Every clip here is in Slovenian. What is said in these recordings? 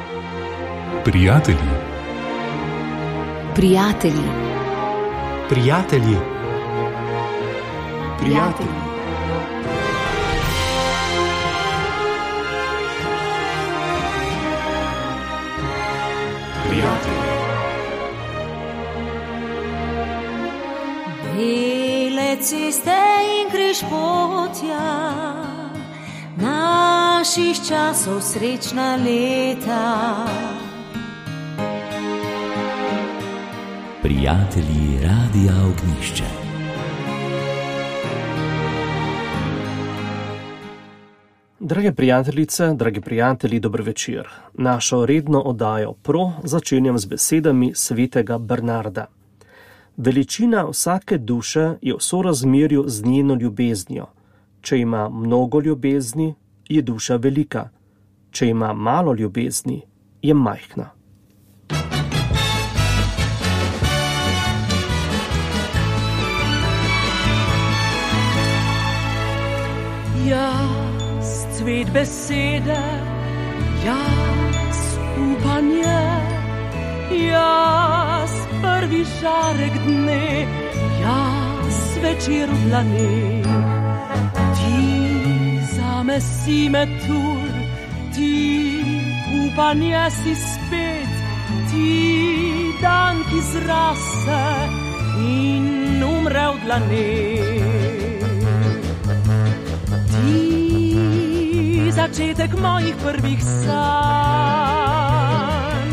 Prijatelji. Prijatelji. Prijatelji. Prijatelji. Bele ceste in križ potja, naših časov srečna leta. Prijatelji Radia Ognjišče. Drage prijateljice, dragi prijatelji, dober večer. Našo redno oddajo Pro začenjam z besedami svetega Bernarda. Veličina vsake duše je v sorazmerju z njeno ljubeznijo. Če ima mnogo ljubezni, je duša velika. Če ima malo ljubezni, je majhna. Jaz cvet besede, jaz upanje, jaz prvi žarek dne, jaz večer v dlani. Ti zame si metulj, ti upanje si spet, ti dan, ki zrase in umre v dlani. Ti začetek mojih prvih sanj,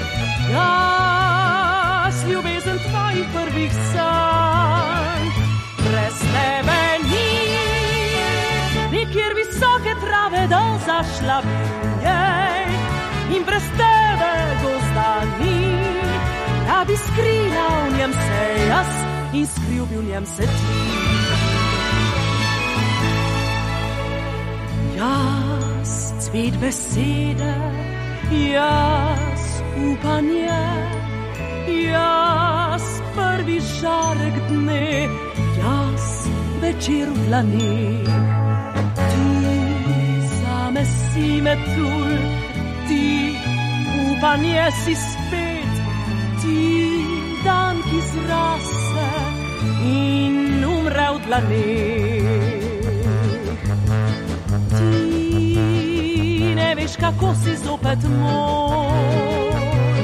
jaz ljubezen tvojih prvih sanj. Brez tebe ni nikjer visoke trave dol zašla jej, in brez tebe gozda ni, da bi skrila v njem se jaz in skril bi v njem se ti. Jaz cvet besede, jaz upanje, jaz prvi žarek dne, jaz večer v dlani. Ti zame si metulj, ti upanje si spet, ti dan, ki zrase in umre v dlani. Ne veš, kako si zopet moj.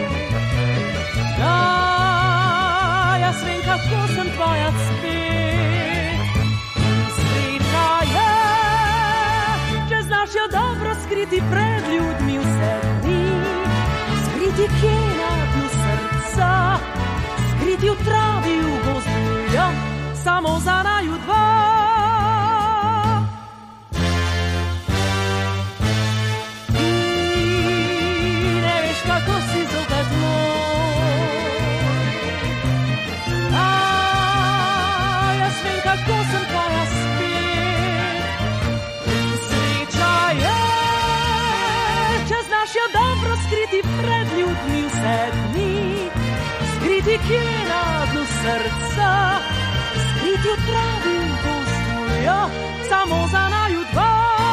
Ja, jaz vem, kako sem tvoja spet. Sreča je, če znaš jo dobro skriti pred ljudmi vse dni. Skriti kje na dnu srca, skriti v travi, v gozdu, ja, samo za naju dva. Kako sem tvoja spet. Sreča je, če znaš jo dobro skriti pred ljudmi vse dni. Skriti kje na dnu srca, skriti v travi, v gozdu, ja, samo za naju dva.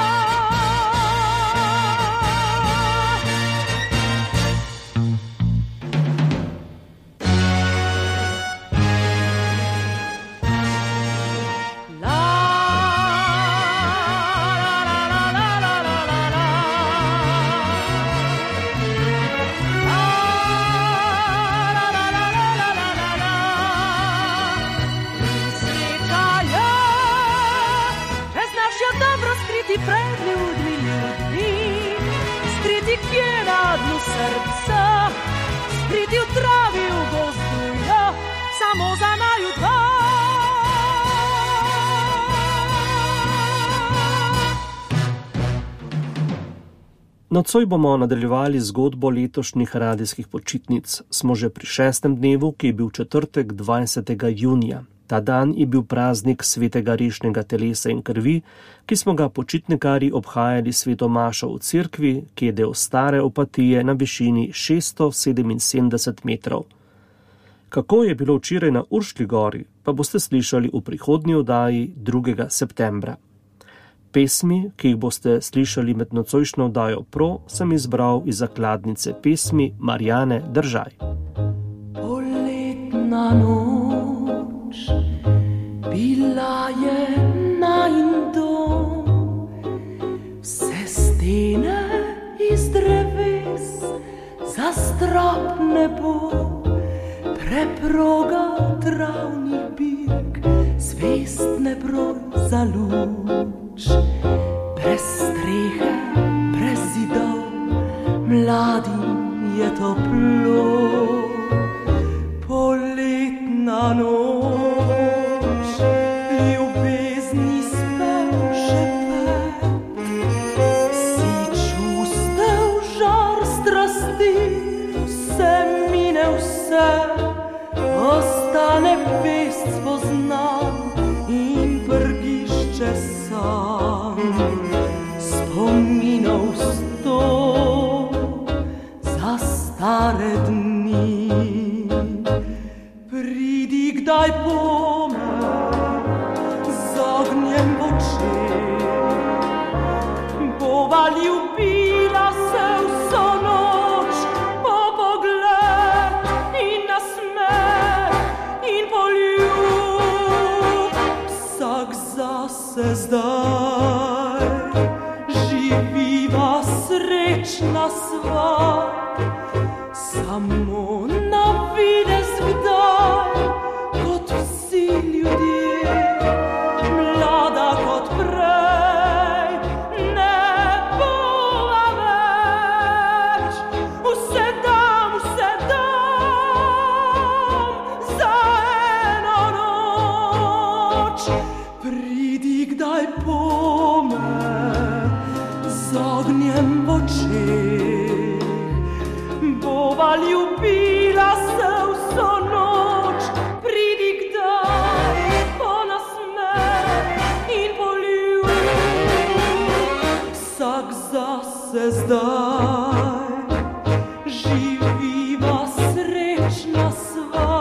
Pred ljudmi, skriti kje na dnu srca, skriti v travi, v gozdu, ja, samo za naju dva. Nocoj bomo nadaljevali zgodbo letošnjih radijskih počitnic. Smo že pri 6. dnevu, ki je bil četrtek 20. junija. Ta dan je bil praznik svetega rešnega telesa in krvi, ki smo ga počitnikarji obhajali sveto mašo v cerkvi, ki je del stare opatije na višini 677 metrov. Kako je bilo včeraj na Urški gori, pa boste slišali v prihodnji oddaji 2. septembra. Pesmi, ki jih boste slišali med nocojšnjo oddajo Pro, sem izbral iz zakladnice pesmi Marjane Držaj. Poletna noč, bila je najin dom, vse stene iz dreves, za strop nebo, preproga travnih birk, zvest nebroj za luč, brez strehe, brez zidov, mladim je toplo. Poletna noč, ljubezni spev šepet, si čustev žar strasti, vse mine vse, ostane pest spoznan in prgišče sam. Spominov sto za stare dni, pridi kdaj pome z ognjem v očeh, bova ljubila se vso noč, po pogled in nasmeh in poljub. Vsak zase zdaj živiva srečna sva, samo na videz kdaj, kot vsi ljudje, mlada kot prej, ne bova več. Vse dam za eno noč, pridi kdaj pome z ognjem v očeh, bova ljubila se vso noč, pridi kdaj po nasmeh in poljub. Vsak zase zdaj živiva srečna sva,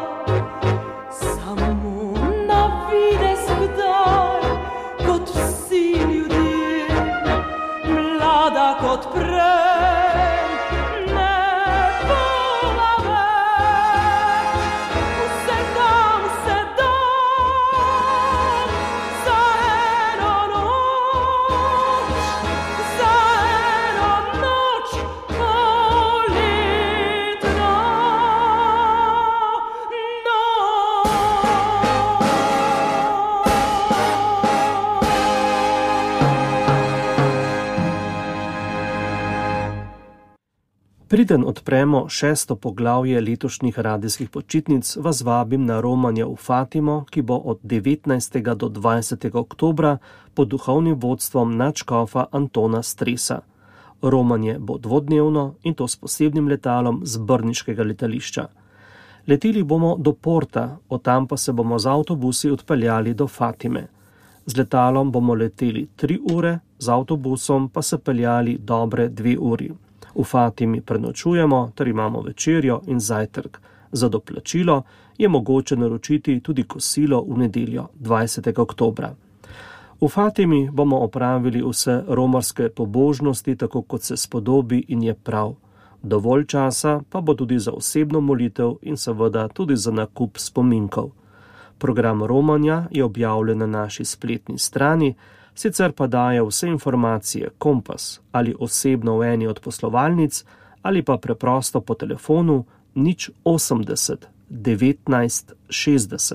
samo na videz kdaj, kot vsi ljudje, mlada kot prej, ne bova več. Vse dam za eno noč, poletna Preden odpremo 6. poglavje letošnjih radijskih počitnic, vas vabim na romanje v Fatimo, ki bo od 19. do 20. oktobra pod duhovnim vodstvom nadškofa Antona Stresa. Romanje bo dvodnevno in to s posebnim letalom z brniškega letališča. Leteli bomo do Porta, od tam pa se bomo z avtobusi odpeljali do Fatime. Z letalom bomo leteli 3 ure, z avtobusom pa se peljali dobre 2 uri. V Fatimi prenočujemo, ter imamo večerjo in zajtrk. Za doplačilo je mogoče naročiti tudi kosilo v nedeljo, 20. oktobra. V Fatimi bomo opravili vse romarske pobožnosti, tako kot se spodobi in je prav. Dovolj časa pa bo tudi za osebno molitev in seveda tudi za nakup spominkov. Program romanja je objavljen na naši spletni strani, sicer pa daje vse informacije Kompas ali osebno v eni od poslovalnic ali pa preprosto po telefonu 080 19 60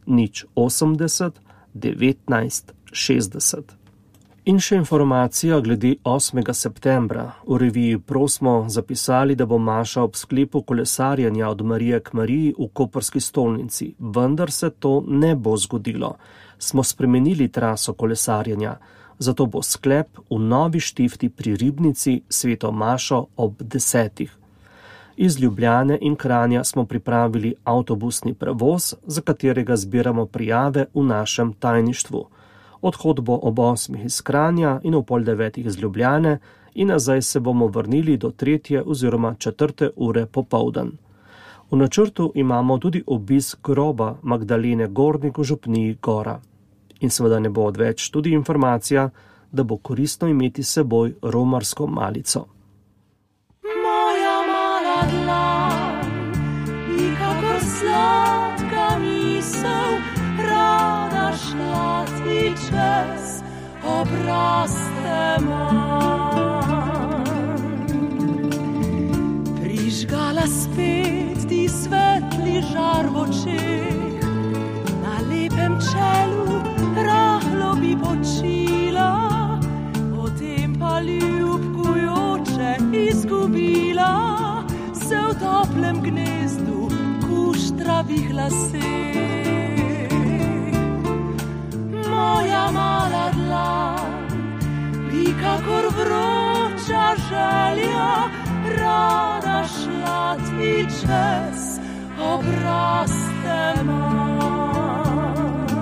080 19 60. In še informacija glede 8. septembra. V reviji Pro smo zapisali, da bo Maša ob sklepu kolesarjenja od Marije k Mariji v koprski stolnici, vendar se to ne bo zgodilo. Smo spremenili traso kolesarjenja, zato bo sklep v Novi Štifti pri Ribnici Sveto Mašo ob 10. Iz Ljubljane in Kranja smo pripravili avtobusni prevoz, za katerega zbiramo prijave v našem tajništvu. Odhod bo ob 8. iz Kranja in ob 8:30 iz Ljubljane in nazaj se bomo vrnili do 3. oziroma 4. ure popoldan. V načrtu imamo tudi obisk groba Magdalene Gornik v župniji Gora. In seveda ne bo odveč tudi informacija, da bo koristno imeti s seboj romarsko malico. Moja mala dlan, i kakor sladka misel, rada šla ti čez obraz teman. Prižgala spet ti svetli žar v očeh, na lepem čelu rahlo bi počila, potem pa ljubkujoče izgubila se v toplem gnezdu kuštravih laseh. Moja mala dlan, bi kakor vroča želja, rada šla ti čez obraz teman.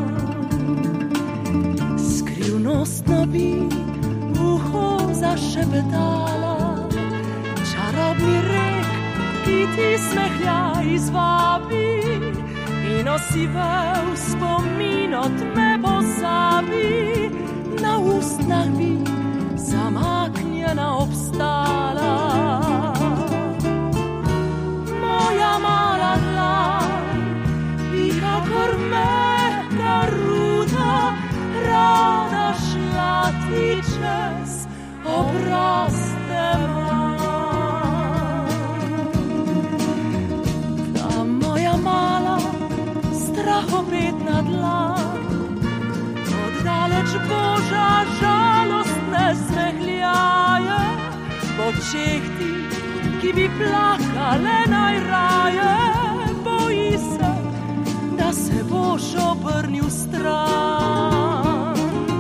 Skrivnostno bi v uho zašepetala, čarobni rek, ki ti smehlja izvabi, in osivel spomin od me pozabi, na ustnah bi zamaknjena obstala. Moja mala dlan, bi kakor mehka ruda, rada šla ti čez obraz teman. Ta moja mala strahopetna dlan, oddaleč Boža žalostne smehljaje, v očeh ti, ki bi plakale najraje, boji se, da se boš obrnil stran.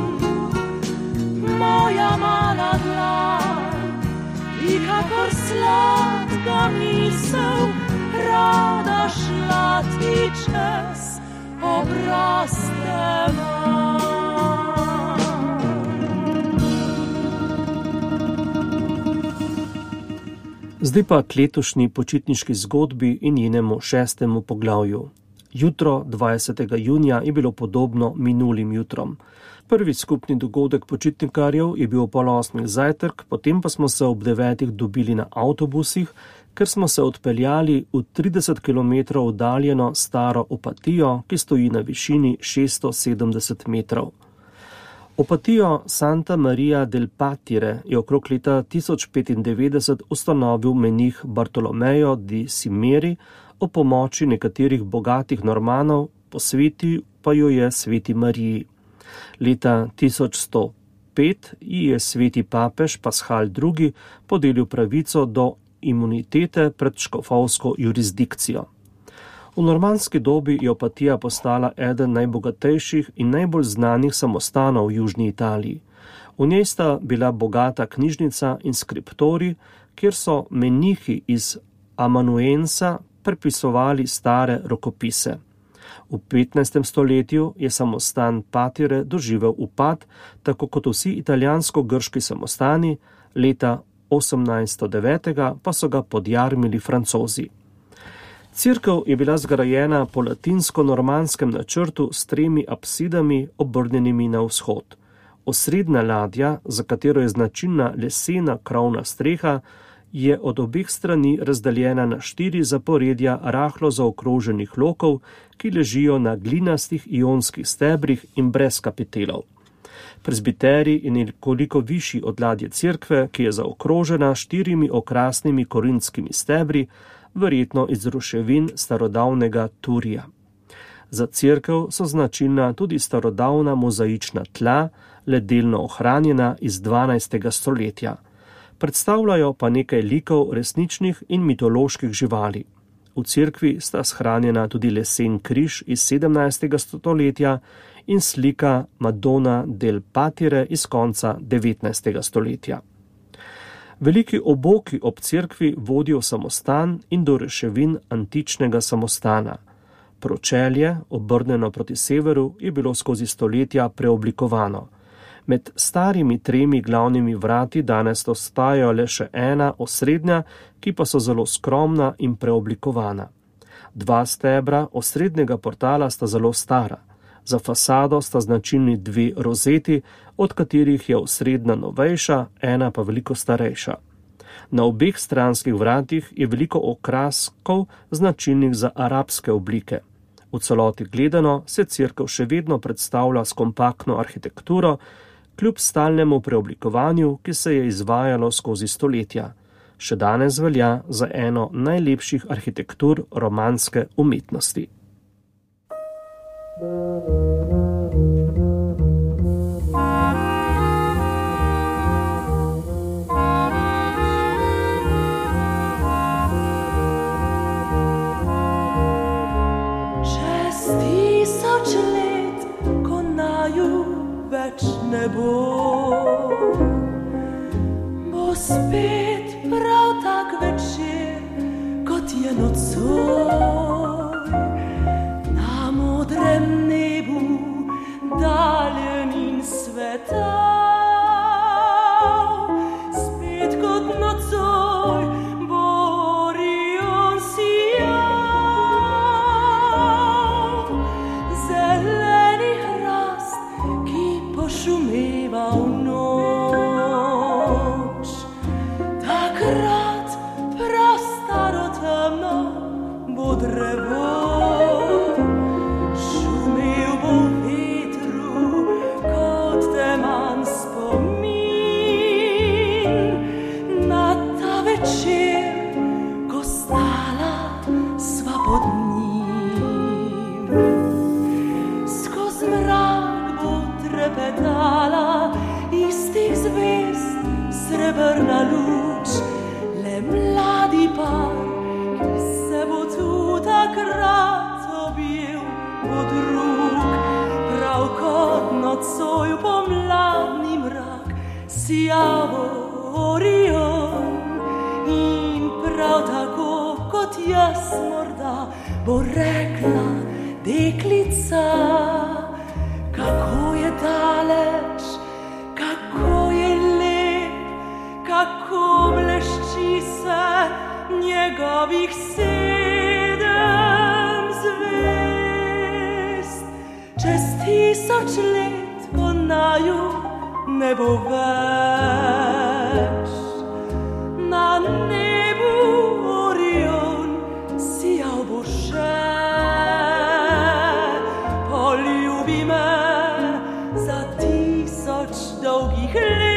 Moja mala dlan, bi kakor sladka misel, rada šla ti čez obraz teman. Zdaj pa k letošnji počitniški zgodbi in njenemu 6. poglavju. Jutro 20. junija je bilo podobno minulim jutrom. Prvi skupni dogodek počitnikarjev je bil ob 8. zajtrk, potem pa smo se ob 9. dobili na avtobusih, ker smo se odpeljali v 30 km oddaljeno staro Opatijo, ki stoji na višini 670 metrov. Opatijo Santa Maria del Patire je okrog leta 1095 ustanovil menih Bartolomeo di Simeri o pomoči nekaterih bogatih Normanov, posvetil pa jo je sveti Mariji. Leta 1105 ji je sveti papež Paschal II. Podelil pravico do imunitete pred škofovsko jurisdikcijo. V normanski dobi je Opatija postala eden najbogatejših in najbolj znanih samostanov v južni Italiji. V njej sta bila bogata knjižnica in skriptori, kjer so menihi iz Amanuensa prepisovali stare rokopise. V 15. stoletju je samostan Patire doživel upad, tako kot vsi italijansko-grški samostani, leta 1809 pa so ga podjarmili Francozi. Cerkev je bila zgrajena po latinsko-normanskem načrtu s 3 apsidami obrnjenimi na vzhod. Osrednja ladja, za katero je značilna lesena krovna streha, je od obeh strani razdeljena na 4 zaporedja rahlo zaokroženih lokov, ki ležijo na glinastih ionskih stebrih in brez kapitelov. Prezbiterij je nekoliko višji od ladje cerkve, ki je zaokrožena 4 okrasnimi korintskimi stebri, verjetno iz ruševin starodavnega Turija. Za cerkev so značilna tudi starodavna mozaična tla, le delno ohranjena iz 12. stoletja. Predstavljajo pa nekaj likov resničnih in mitoloških živali. V cerkvi sta shranjena tudi lesen križ iz 17. stoletja in slika Madonna del Patire iz konca 19. stoletja. Veliki oboki ob cerkvi vodijo samostan in do reševin antičnega samostana. Pročelje, obrnjeno proti severu, je bilo skozi stoletja preoblikovano. Med starimi 3 glavnimi vrati danes ostajajo le še ena osrednja, ki pa so zelo skromna in preoblikovana. 2 stebra osrednjega portala sta zelo stara. Za fasado sta značilni 2 rozeti, od katerih je osrednja novejša, ena pa veliko starejša. Na obeh stranskih vratih je veliko okraskov značilnih za arabske oblike. V celoti gledano se cerkev še vedno predstavlja s kompaktno arhitekturo, kljub stalnemu preoblikovanju, ki se je izvajalo skozi stoletja. Še danes velja za eno najlepših arhitektur romanske umetnosti. Ne bo spet prav tak večer, kot je nocoj, na modrem nebu daljen in svetal. Spet kot nocoj bo Orion sijal, zeleni hrast, ki pošumeva v noč. Takrat prav staro temno bo drevo, šumel bo vetru kot teman spomin na ta večer, ko stala sva pod njim. Skoz mrak bo trepetala istih zvezd srebrna luč, le mladi par, ki se bo tu takrat objel bo drug. Prav kot nocoj pomladni mrak sijavo Orion, in prav tako kot jaz morda bo rekla deklica, kako je daleč, kako je lep, kako blešči se njegovih 7 zvezd. Čez 1000 let, ko naju ne bo več, na nebu Orion sijal bo še. Poljubi me za 1000 dolgih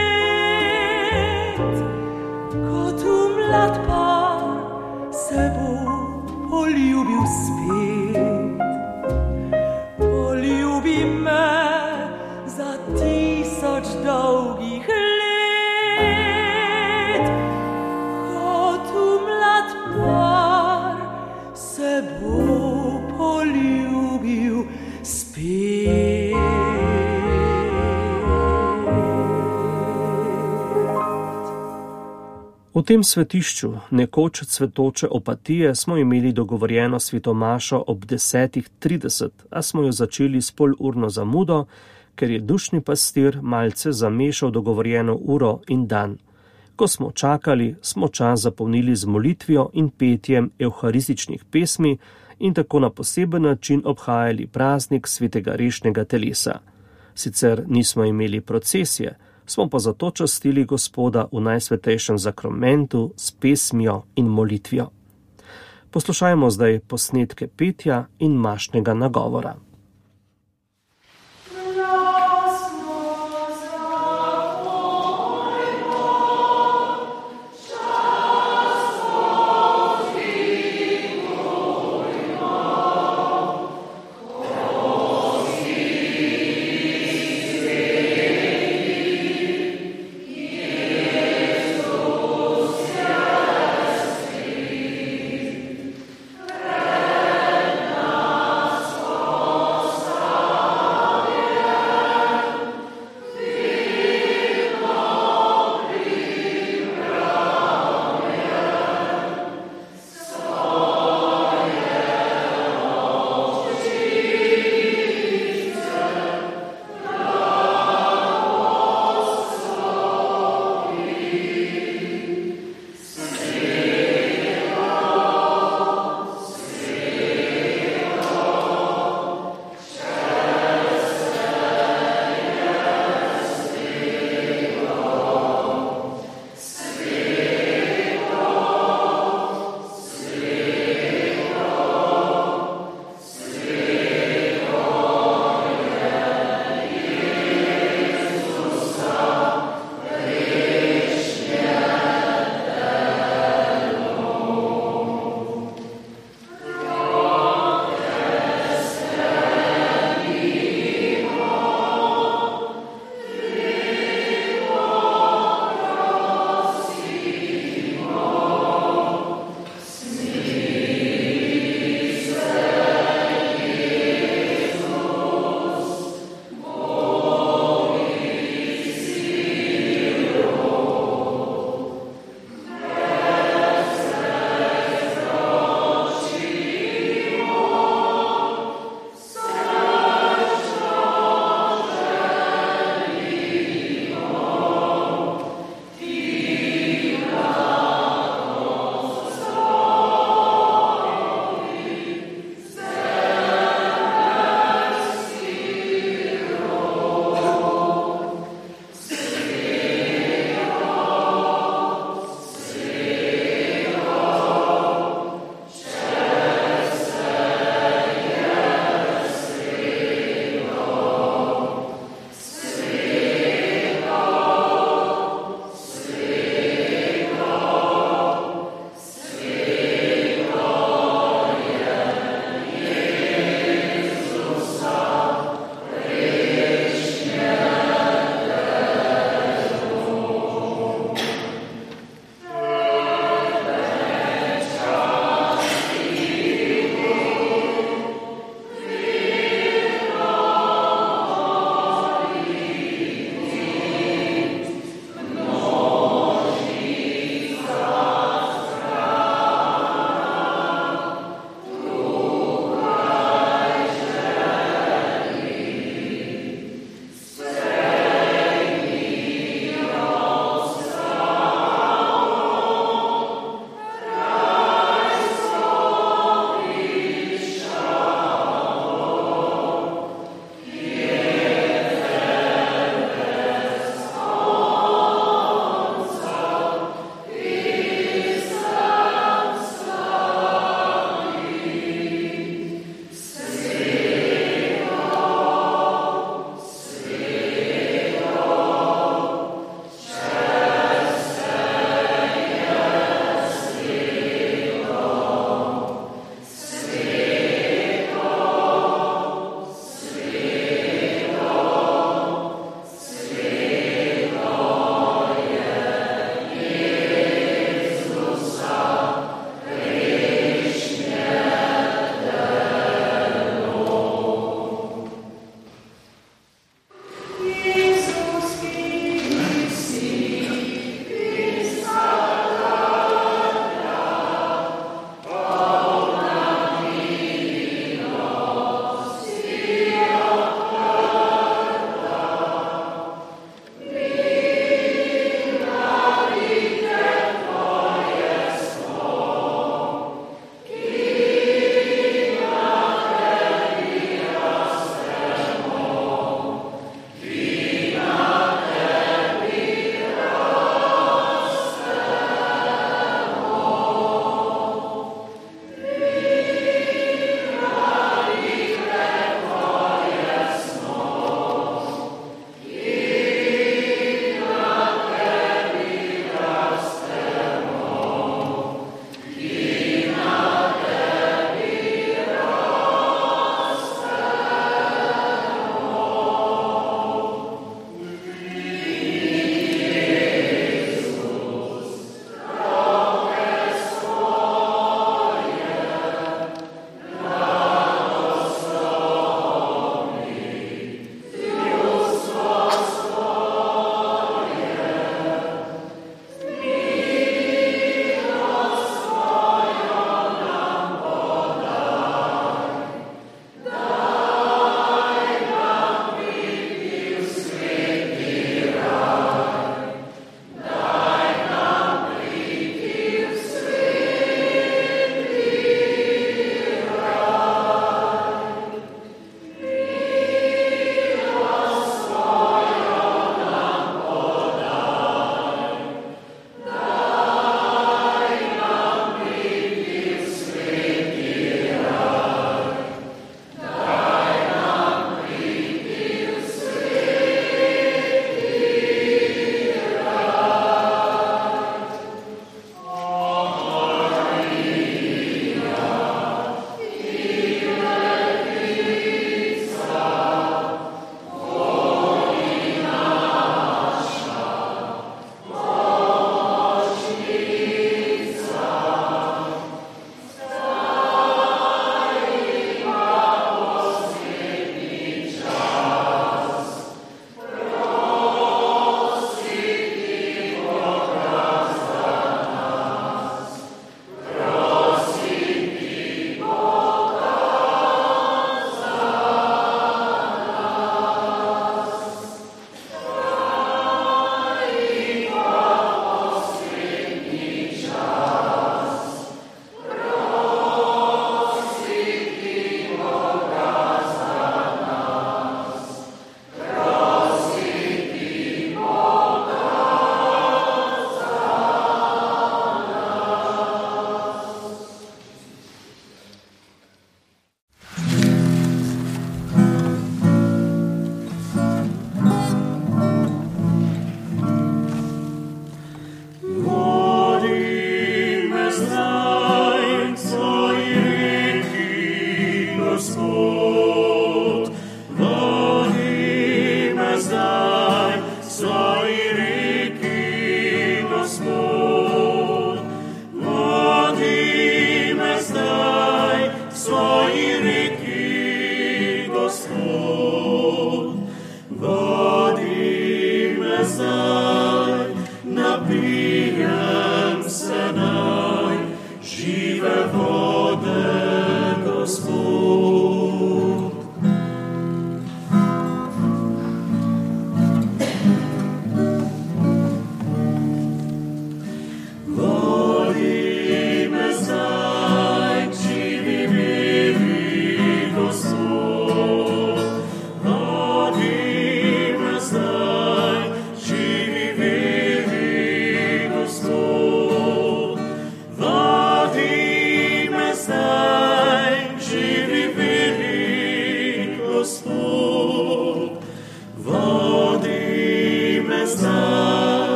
let, kot mlad par se bo poljubil spet. Poljubi me za 1000 dolgih let, kot mlad par se bo poljubil spet. V tem svetišču, nekoč cvetoče Opatije, smo imeli dogovorjeno svetomašo ob 10:30, a smo jo začeli s polurno zamudo, ker je dušni pastir malce zamešal dogovorjeno uro in dan. Ko smo čakali, smo čas zapolnili z molitvijo in petjem evharističnih pesmi in tako na poseben način obhajali praznik svetega rešnega telesa. Sicer nismo imeli procesije, smo pa zato častili Gospoda v najsvetejšem zakramentu s pesmijo in molitvijo. Poslušajmo zdaj posnetke petja in mašnega nagovora. Oh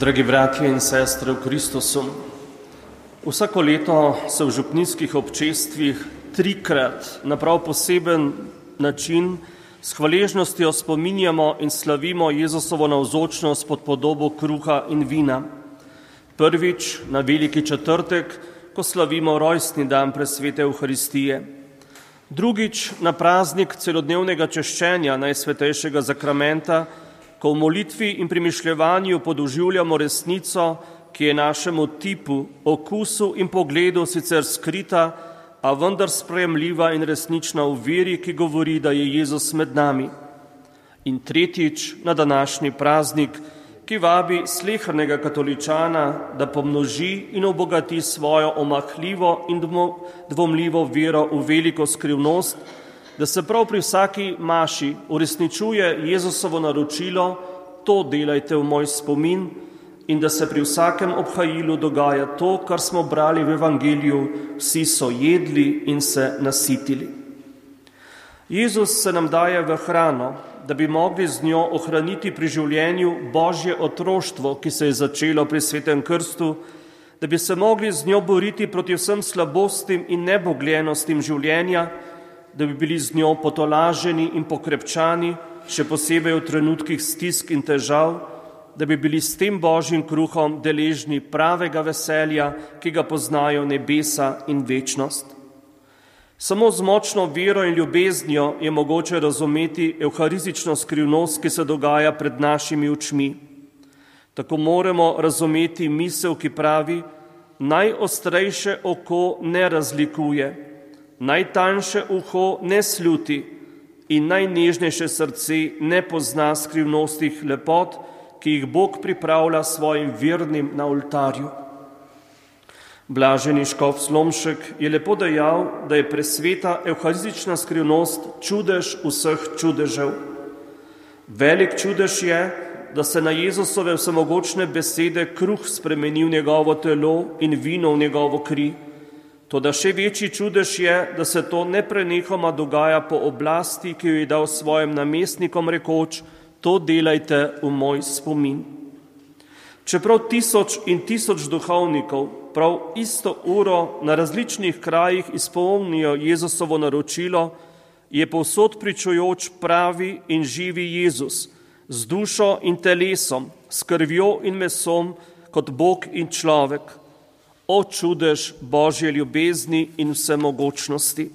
Dragi bratje in sestre v Kristusu, vsako leto se v župnijskih občestvih trikrat na prav poseben način s hvaležnostjo spominjamo in slavimo Jezusovo navzočnost pod podobo kruha in vina. Prvič na Veliki četrtek, ko slavimo rojstni dan presvete Evharistije. Drugič na praznik celodnevnega češčenja Najsvetejšega zakramenta, ko v molitvi in premišljevanju podoživljamo resnico, ki je našemu tipu, okusu in pogledu sicer skrita, a vendar sprejemljiva in resnična v veri, ki govori, da je Jezus med nami. In tretjič na današnji praznik, ki vabi slehernega katoličana, da pomnoži in obogati svojo omahljivo in dvomljivo vero v veliko skrivnost, da se prav pri vsaki maši uresničuje Jezusovo naročilo, to delajte v moj spomin, in da se pri vsakem obhajilu dogaja to, kar smo brali v Evangeliju, vsi so jedli in se nasitili. Jezus se nam daje v hrano, da bi mogli z njo ohraniti pri življenju Božje otroštvo, ki se je začelo pri Svetem krstu, da bi se mogli z njo boriti proti vsem slabostim in nebogljenostim življenja, da bi bili z njo potolaženi in pokrepčani, še posebej v trenutkih stisk in težav, da bi bili s tem Božjim kruhom deležni pravega veselja, ki ga poznajo nebesa in večnost. Samo z močno vero in ljubeznijo je mogoče razumeti evharistično skrivnost, ki se dogaja pred našimi očmi. Tako moramo razumeti misel, ki pravi: najostrejše oko ne razlikuje, najtanjše uho ne sluti in najnežnejše srce ne pozna skrivnostih lepot, ki jih Bog pripravlja svojim vernim na oltarju. Blaženi škof Slomšek je lepo dejal, da je presveta evharistična skrivnost čudež vseh čudežev. Velik čudež je, da se na Jezusove vsemogočne besede kruh spremeni v njegovo telo in vino v njegovo kri. Toda še večji čudež je, da se to neprenehoma dogaja po oblasti, ki jo je dal svojim namestnikom rekoč: to delajte v moj spomin. Čeprav 1000 in 1000 duhovnikov prav isto uro na različnih krajih izpolnijo Jezusovo naročilo, je povsod pričujoč pravi in živi Jezus, z dušo in telesom, s krvjo in mesom, kot Bog in človek. O čudež Božje ljubezni in vsemogočnosti!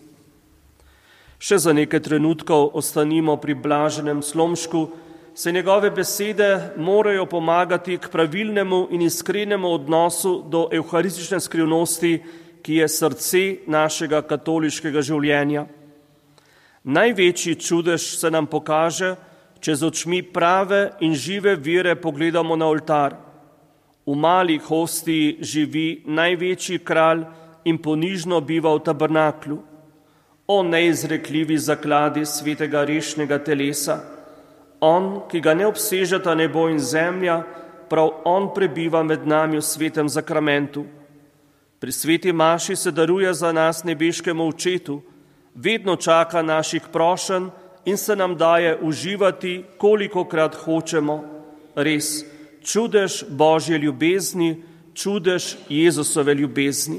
Še za nekaj trenutkov ostanimo pri blaženem Slomšku, se njegove besede morajo pomagati k pravilnemu in iskrenemu odnosu do evharistične skrivnosti, ki je srce našega katoliškega življenja. Največji čudež se nam pokaže, če z očmi prave in žive vere pogledamo na oltar. V mali hostiji živi največji kralj in ponižno biva v tabernaklu. O neizrekljivi zakladi svetega rešnega telesa! On, ki ga ne obsežeta nebo in zemlja, prav on prebiva med nami v svetem zakramentu. Pri sveti maši se daruje za nas nebeškemu očetu, vedno čaka naših prošenj in se nam daje uživati, kolikokrat hočemo. Res, čudež Božje ljubezni, čudež Jezusove ljubezni.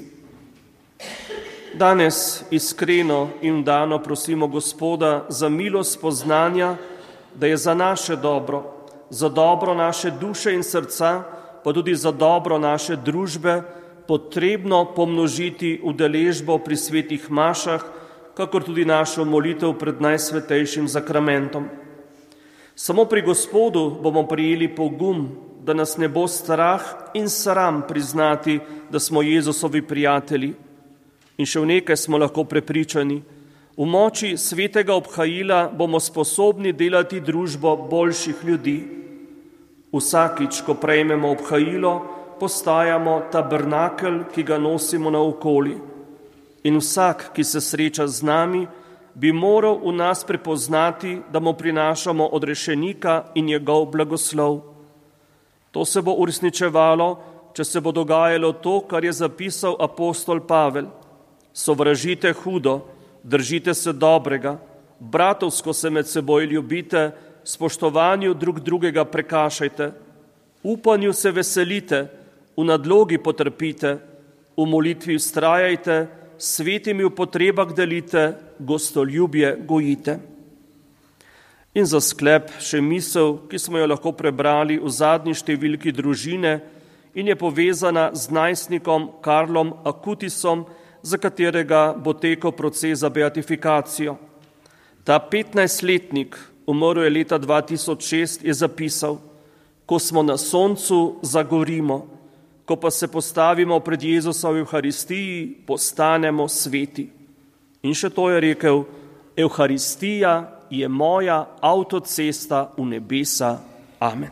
Danes iskreno in vdano prosimo Gospoda za milost spoznanja, da je za naše dobro, za dobro naše duše in srca, pa tudi za dobro naše družbe, potrebno pomnožiti udeležbo pri svetih mašah, kakor tudi našo molitev pred Najsvetejšim zakramentom. Samo pri Gospodu bomo prijeli pogum, da nas ne bo strah in sram priznati, da smo Jezusovi prijatelji. In še v nekaj smo lahko prepričani: v moči svetega obhajila bomo sposobni delati družbo boljših ljudi. Vsakič, ko prejmemo obhajilo, postajamo tabernakelj, ki ga nosimo naokoli. In vsak, ki se sreča z nami, bi moral v nas prepoznati, da mu prinašamo odrešenika in njegov blagoslov. To se bo uresničevalo, če se bo dogajalo to, kar je zapisal apostol Pavel: sovražite hudo, držite se dobrega, bratovsko se med seboj ljubite, spoštovanju drug drugega prekašajte. upanju se veselite, v nadlogi potrpite, v molitvi vztrajajte, svetimi v potrebah delite, gostoljubje gojite. In za sklep še misel, ki smo jo lahko prebrali v zadnji številki Družine in je povezana z najstnikom Karlom Akutisom, za katerega bo tekel proces za beatifikacijo. Ta 15-letnik, umrl je leta 2006, je zapisal: ko smo na soncu, zagorimo, ko pa se postavimo pred Jezusa v Evharistiji, postanemo sveti. In še to je rekel: Evharistija je moja avtocesta v nebesa. Amen.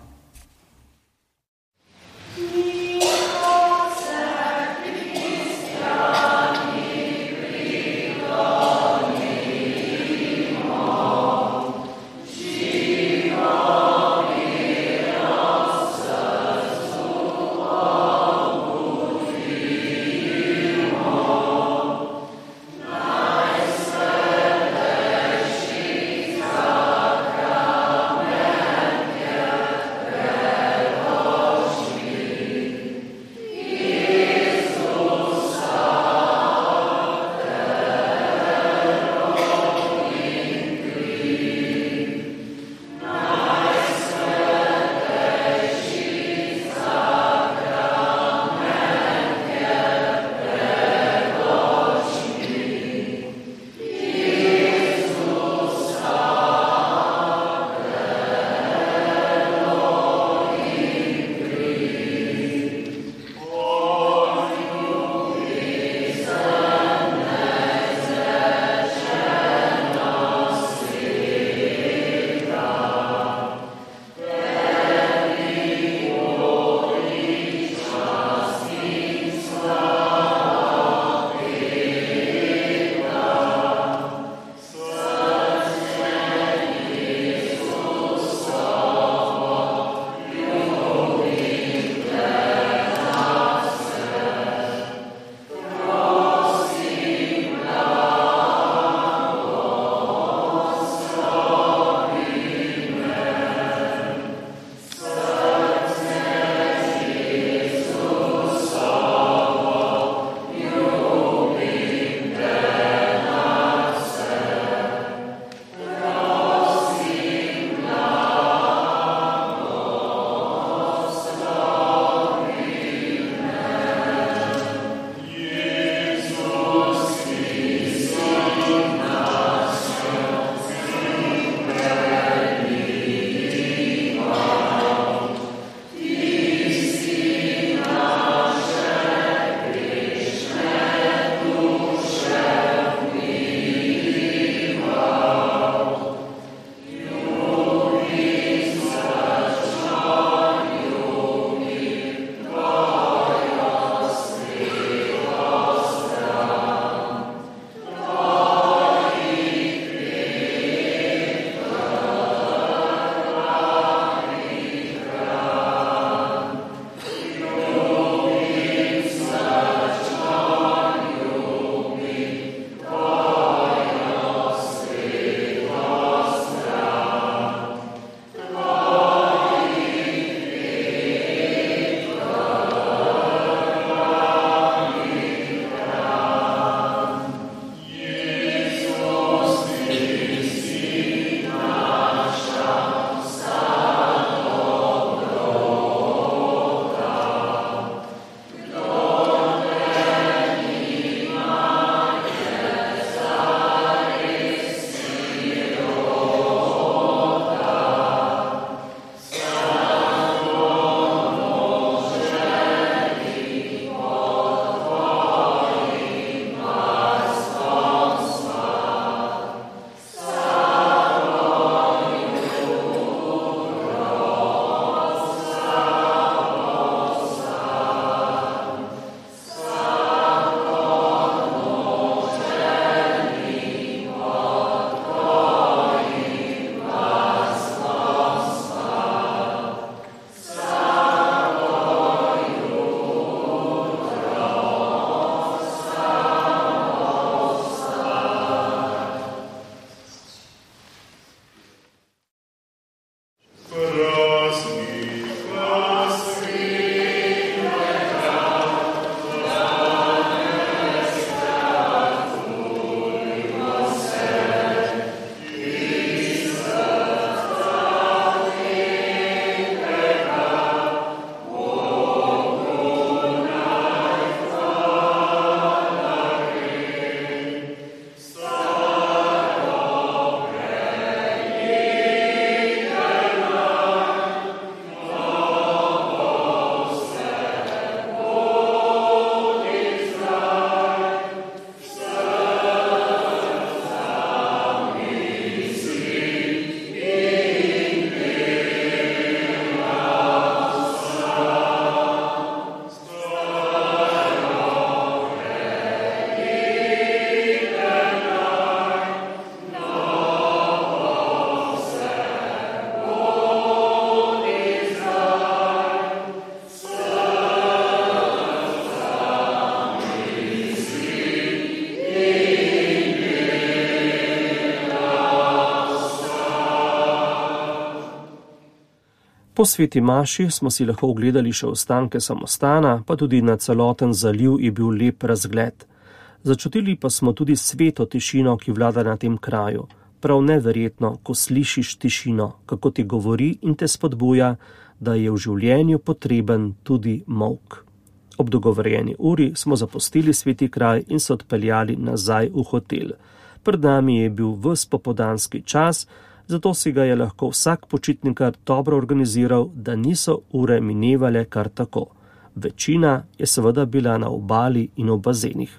Po sveti maši smo si lahko ogledali še ostanke samostana, pa tudi na celoten zaliv je bil lep razgled. Začutili pa smo tudi sveto tišino, ki vlada na tem kraju. Prav neverjetno, ko slišiš tišino, kako ti govori in te spodbuja, da je v življenju potreben tudi molk. Ob dogovorjeni uri smo zapustili sveti kraj in se odpeljali nazaj v hotel. Pred nami je bil ves popoldanski čas, zato si ga je lahko vsak počitnikar dobro organiziral, da niso ure minevale kar tako. Večina je seveda bila na obali in v bazenih.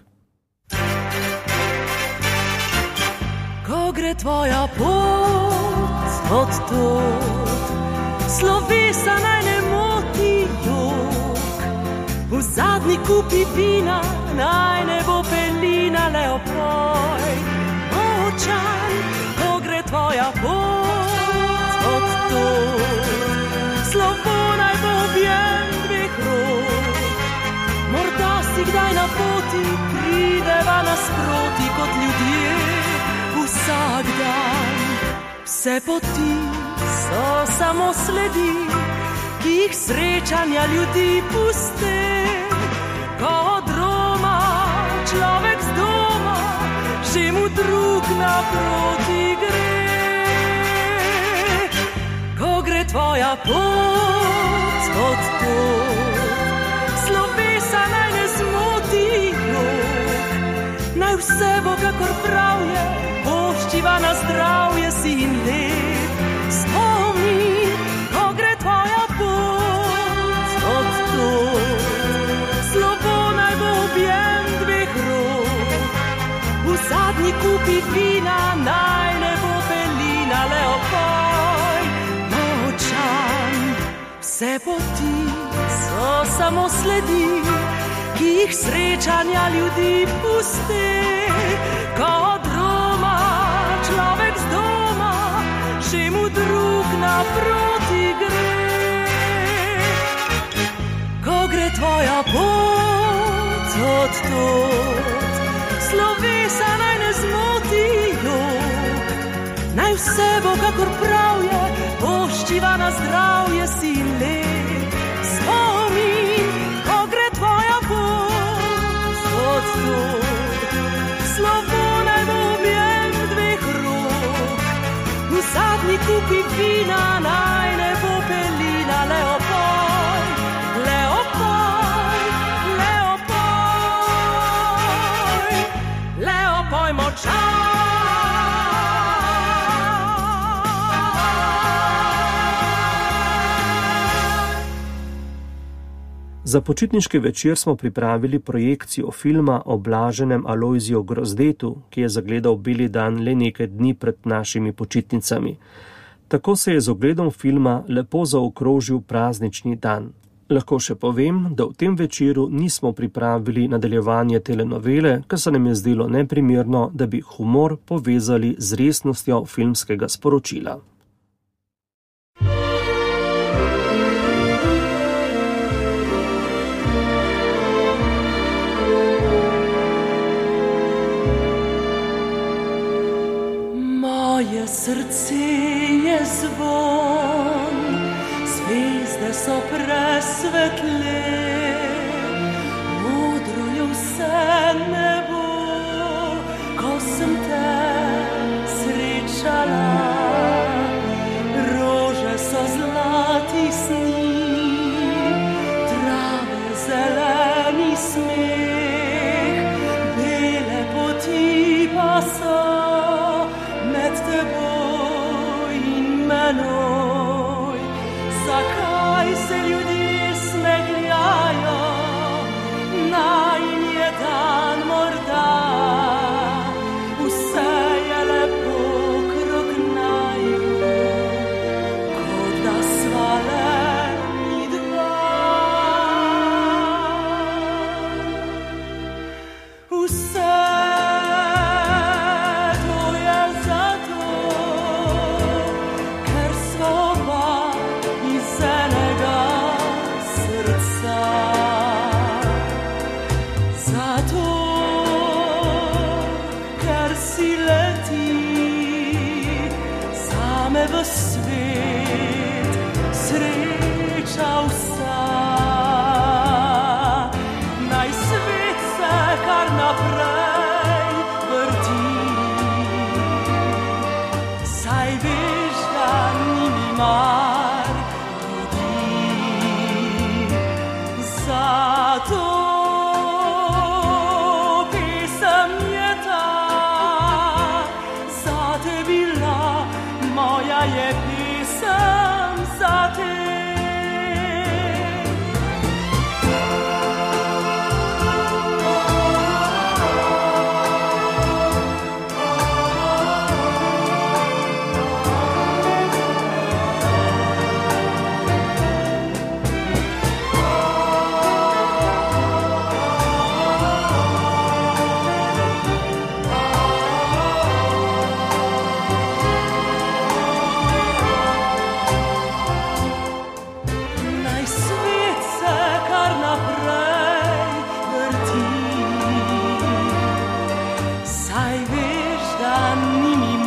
Ko gre tvoja pot od tod, slovesa naj ne moti jok. V zadnji kupi vina naj ne bo pelina, le opoj močan. Ko gre tvoja pot od tod, slovo naj bo objem dveh rok. Morda si kdaj na poti prideva nasproti kot ljudje. Vsak dan vse poti so samo sledi, ki jih srečanja ljudi puste. Ko od Roma človek z doma, že mu drug naproti gre. Ko gre tvoja pot od tod, slovesa naj ne zmoti jok. Naj vse bo kakor prav je, poščiva na zdravje si in lep spomin. Ko gre tvoja pot od tod, slovo naj bo objem dveh rok. V zadnji kupi vina naj ne bo pelina, le opoj močan. Vse poti so samo sledi, ki jih srečanja ljudi puste. Ko od Roma človek z doma, že mu drug naproti gre. Ko gre tvoja pot od tod, slovesa naj ne zmoti jok. Naj vse bo kakor prav je, poščiva na zdravje si in lep spomin. Ko gre tvoja pot od tod, slovo naj bo objem dveh rok. V zadnji kupi vina naj ne bo pelina, le opoj, le opoj, le opoj, le opoj močan. Za počitniški večer smo pripravili projekcijo filma o blaženem Alojziju Grozdetu, ki je zagledal beli dan le nekaj dni pred našimi počitnicami. Tako se je z ogledom filma lepo zaokrožil praznični dan. Lahko še povem, da v tem večeru nismo pripravili nadaljevanje telenovele, ker se nam je zdelo neprimerno, da bi humor povezali z resnostjo filmskega sporočila. Moje srce je zvon, zvezde so presvetle, modro je vse nebo, ko sem te srečala. Rože so zlati sni, trave zeleni smeh, bele poti pa so med teboj in menoj. Zakaj se ljudje smehljajo, najin je dan morda, vse je lepo krog naju, kot da sva le mi dva. Vse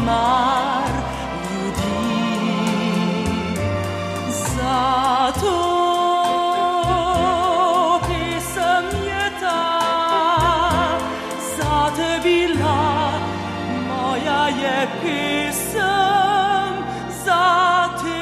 mar ljudi. Zato pesem je ta, zate bila, moja je pesem za te.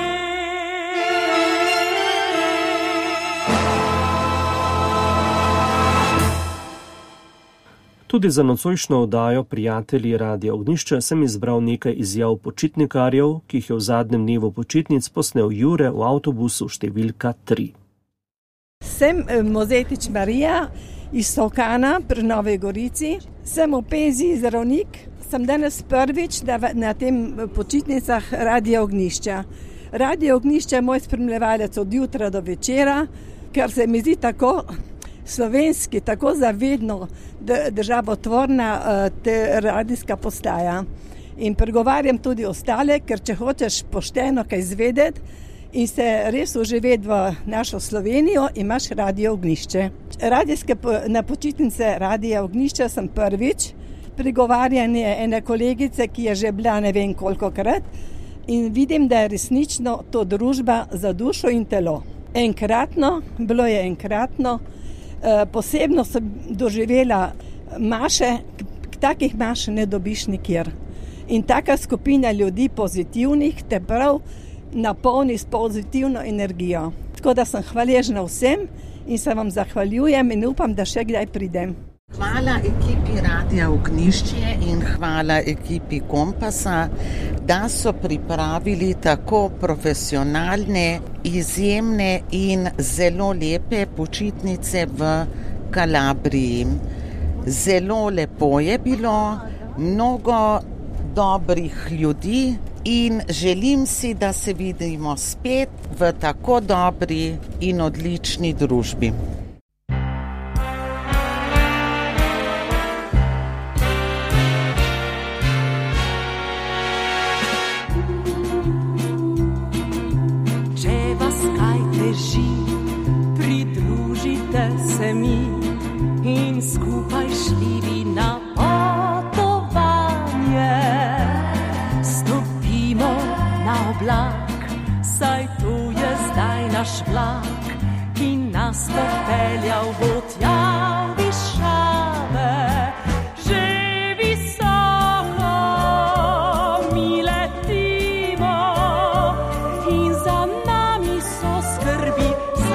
Tudi za nocojšnjo oddajo Prijatelji Radia Ognjišče sem izbral nekaj izjav počitnikarjev, ki jih je v zadnjem dnevu počitnic posnel Jure v avtobusu številka 3. Sem Mozetič Marija iz Solkana pri Novi Gorici. Sem v penziji zdravnik. Sem danes prvič na tem počitnicah Radia Ognjišča. Radio Ognjišče je moj spremljevalec od jutra do večera, ker se mi zdi tako slovenski, tako zavedno državotvorna te radijska postaja. In pregovarjam tudi ostale, ker če hočeš pošteno kaj izvedeti in se res uživeti v našo Slovenijo, imaš Radio Ognjišče. Radijske na počitnice Radia Ognjišča sem prvič. Pregovarjanje ene kolegice, ki je že bila ne vem kolikokrat, in vidim, da je resnično to družba za dušo in telo. Bilo je enkratno. Posebno sem doživela maše, takih maš ne dobiš nikjer. In taka skupina ljudi pozitivnih te prav napolni s pozitivno energijo. Tako da sem hvaležna vsem in se vam zahvaljujem in upam, da še kdaj pridem. Hvala ekipi Radia Ognjišče in hvala ekipi Kompasa, da so pripravili tako profesionalne, izjemne in zelo lepe počitnice v Kalabriji. Zelo lepo je bilo, mnogo dobrih ljudi in želim si, da se vidimo spet v tako dobri in odlični družbi. Pridružite se mi in skupaj šli bi na potovanje. Stopimo na oblak, saj tu je zdaj naš vlak, ki nas popeljal bo tja v višave. Že visoko mi letimo in za nami so skrbi.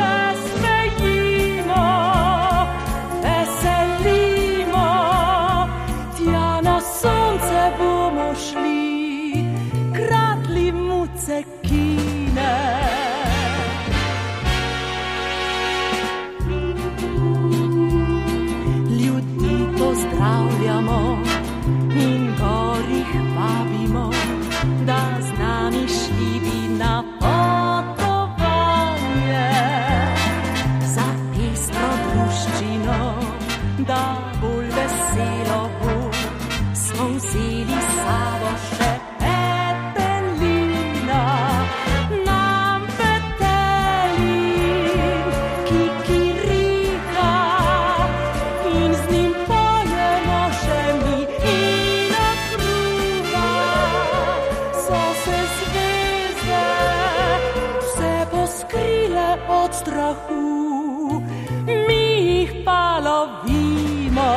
Ljudi pozdravljamo in gorih vabimo, da z nami šli bi na potovanje. Za pestro druščino, da bolj veselo bo, smo vzeli s sabo še strahu, mi jih pa lovimo.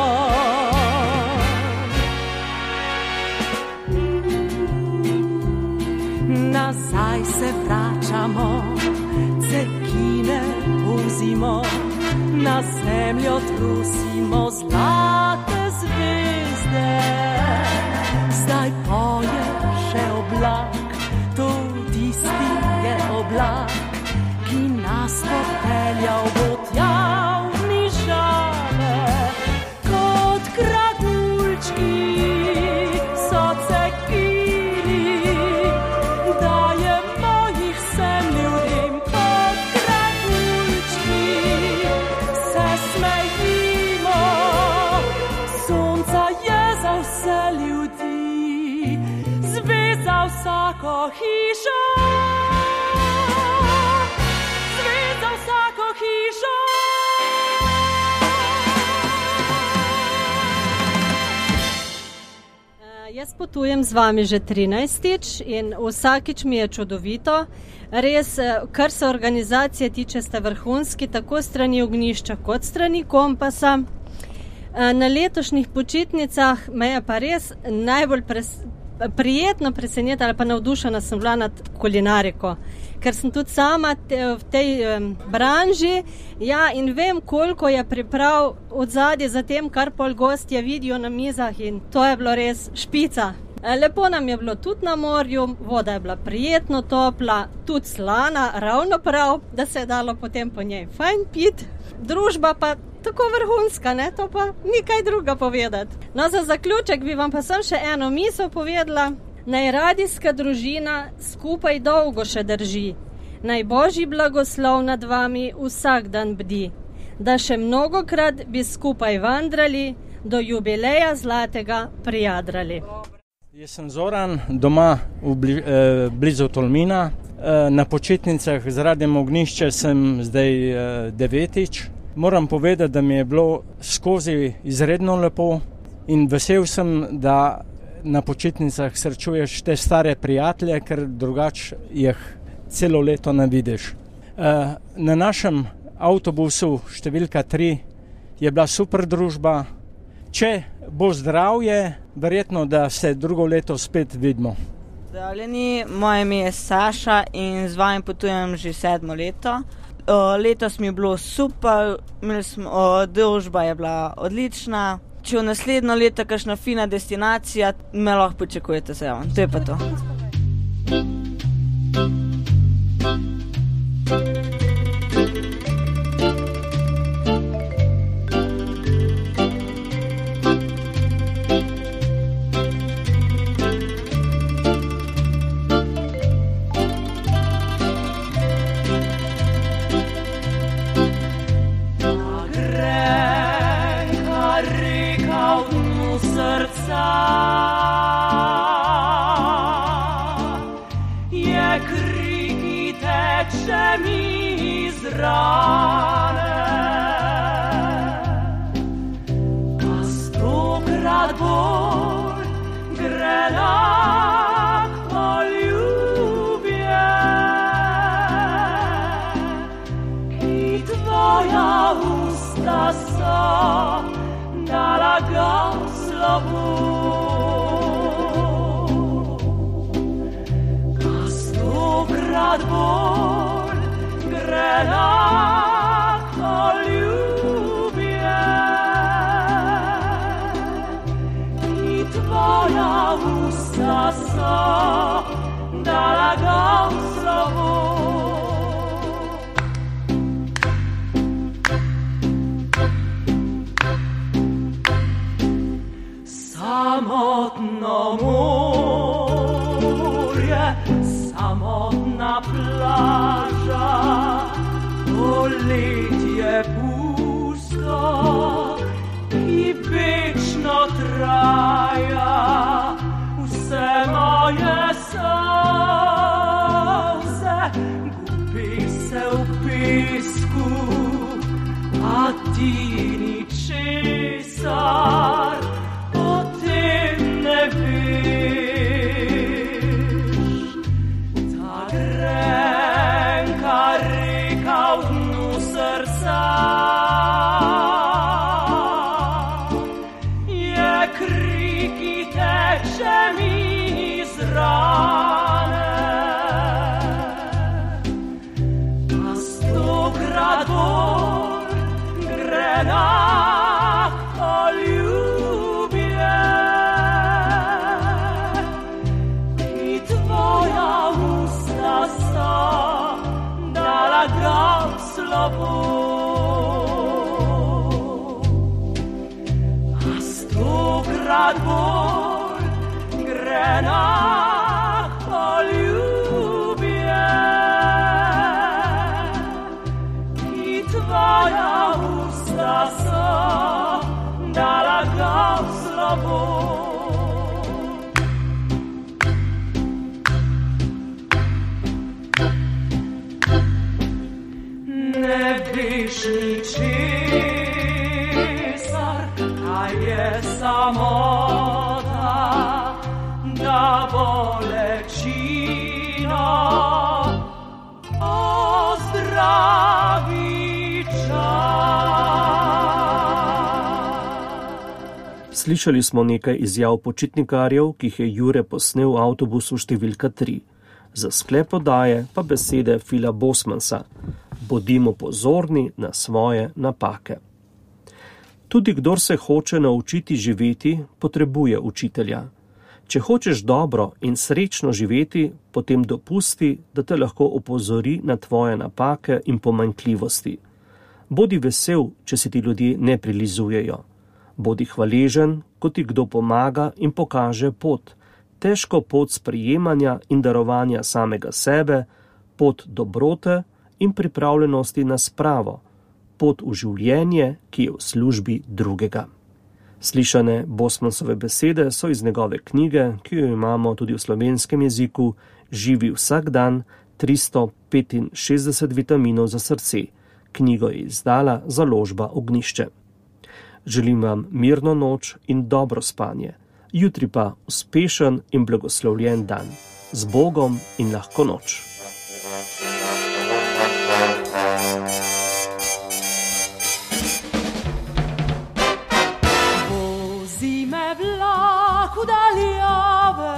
Nazaj se vračamo, cekine vozimo, na zemljo trusimo zlate zvezde. Zdaj poje še oblak, to tisti je oblak, ki nas popeljal bo tja v nižave. Kot gradulčki so cekini, dajemo jih vsem ljudem. Kot gradulčki se smejimo, sonca je za vse ljudi, zvezda vsako hišo. Jaz potujem z vami že 13. in vsakič mi je čudovito. Res, kar se organizacije tiče, ste vrhunski, tako strani ognjišča kot strani Kompasa. Na letošnjih počitnicah me je pa res najbolj prijetno presenetila ali pa navdušena sem bila nad kulinariko, ker sem tudi sama v tej branži, in vem, koliko je priprav odzadje za tem, kar pol gostje vidijo na mizah, in to je bilo res špica. Lepo nam je bilo tudi na morju, voda je bila prijetno topla, tudi slana, ravno prav, da se je dalo potem po njej fajn pit. Družba pa tako vrhunska, ne? To pa ni kaj druga povedati. No, za zaključek bi vam pa sem še eno misel povedala. Naj radijska družina skupaj dolgo še drži. Naj Božji blagoslov nad vami vsak dan bdi. Da še mnogokrat bi skupaj vandrali, do jubileja zlatega prijadrali. Jaz sem Zoran, doma blizu Tolmina. Na počitnicah z Radiem Ognjišče sem zdaj 9. Moram povedati, da mi je bilo skozi izredno lepo in vesel sem, da na počitnicah srečuješ te stare prijatelje, ker drugače jih celo leto ne vidiš. Na našem avtobusu številka 3 je bila super družba. Če bo zdravje, verjetno, da se drugo leto spet vidimo. Zdravljeni, moje ime je Saša in z vami potujem že 7. leto. Letos mi je bilo super, družba je bila odlična. Če v naslednjo leto kakšna fina destinacija, me lahko pričakujete zraven. To je pa to. Samotno morje, samotna plaža, poletje pusto, ki večno traja, vse moje solze gubi se v pesku, a ti ničesar ne veš. Ta grenka reka v dnu srca je krik, ki teče mi iz rane. A 100-krat bolj grenak poljubje, slovo. A 100-krat bolj grenak poljubje, ki tvoja usta so dala ga v slovo. Ne veš ničesar, kaj je samota, Slišali smo nekaj izjav počitnikarjev, ki jih je Jure posnel v avtobusu številka 3. Za sklep oddaje pa besede Phila Bosmansa: bodimo pozorni na svoje napake. Tudi kdor se hoče naučiti živeti, potrebuje učitelja. Če hočeš dobro in srečno živeti, potem dopusti, da te lahko opozori na tvoje napake in pomanjkljivosti. Bodi vesel, če se ti ljudje ne prilizujejo. Bodi hvaležen, ko ti kdo pomaga in pokaže pot. Težko pot sprejemanja in darovanja samega sebe, pot dobrote in pripravljenosti na spravo, pot v življenje, ki je v službi drugega. Slišane Bosmansove besede so iz njegove knjige, ki jo imamo tudi v slovenskem jeziku, Živi vsak dan, 365 vitaminov za srce. Knjigo je izdala založba Ognjišče. Želim vam mirno noč in dobro spanje. Jutri pa uspešen in blagoslovljen dan. Z Bogom in lahko noč. Vozi me vlak v daljave,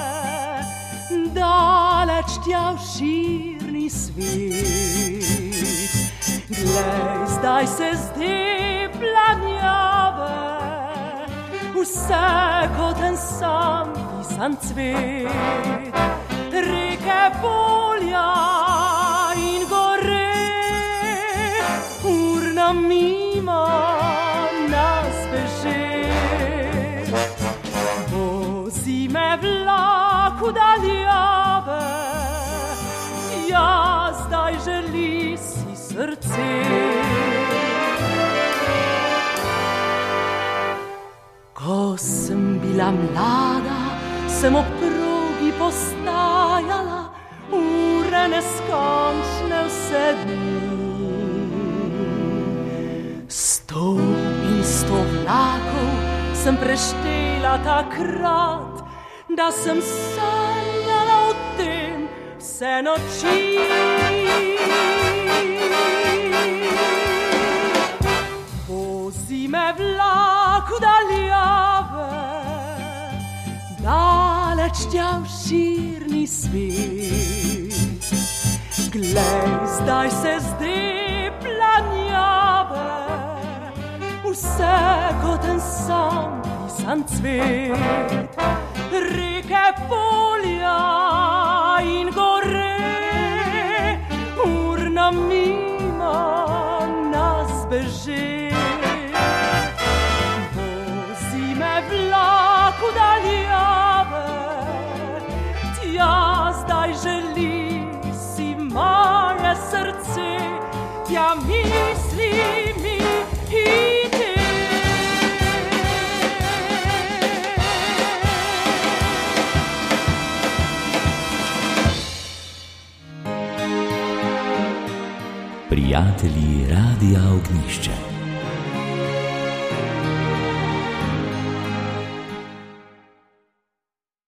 daleč tja v širni svet. Glej, zdaj se zdi planjave, vse kot en sam pisan cvet. Reke, polja in gore, urna mimo nas beže. Vozi me vlak v daljave, tja zdaj želi si srce. Ko sem bila mlada, sem ob progi postajala, ure neskončne vse dni. 100 in 100 vlakov sem preštela takrat, da sem sanjala o tem vse noči. Vozi me vlak v daljave, daleč tja v širni svet. Glej, zdaj se zdi planjave, vse kot en sam pisan cvet. Reke, polja in gore, urna mimo nas beže. Vlak v daljave, tja zdaj želi si moje srce, tja misli mi iti. Prijatelji Radia Ognjišče.